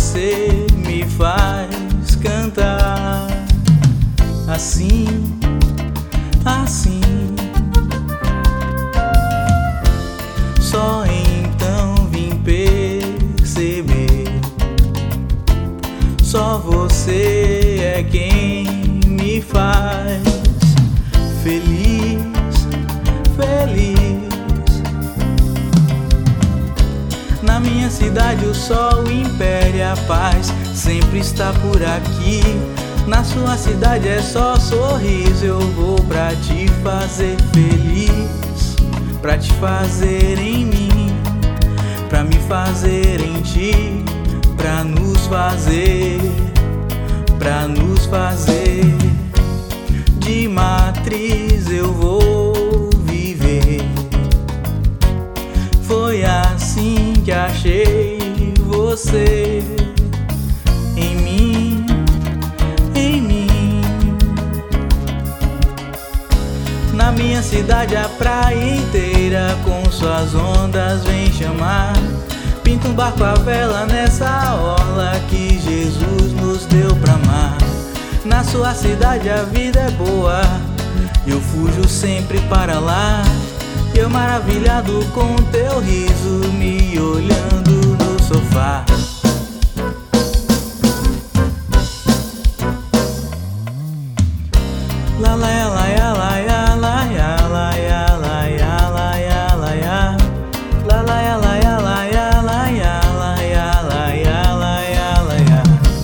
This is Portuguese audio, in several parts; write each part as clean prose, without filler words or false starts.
você me faz cantar assim, assim. Só então vim perceber, só você é quem me faz feliz, feliz. Na minha cidade o sol impera, a paz sempre está por aqui. Na sua cidade é só sorriso, eu vou pra te fazer feliz, pra te fazer em mim, pra me fazer em ti, pra nos fazer de matriz eu vou viver. Foi assim que achei você em mim, em mim. Na minha cidade a praia inteira com suas ondas vem chamar. Pinta um barco à vela nessa orla que Jesus nos deu pra amar. Na sua cidade a vida é boa, eu fujo sempre para lá. Eu maravilhado com teu riso, me olhando no sofá. La la ya la ya la ya la ya la ya la ya la ya la ya. La la ya la ya la ya la ya la ya la ya la ya la ya.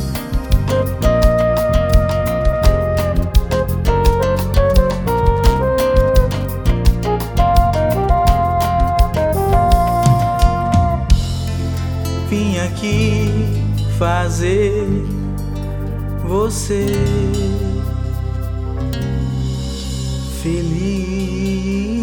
Vim aqui fazer você feliz.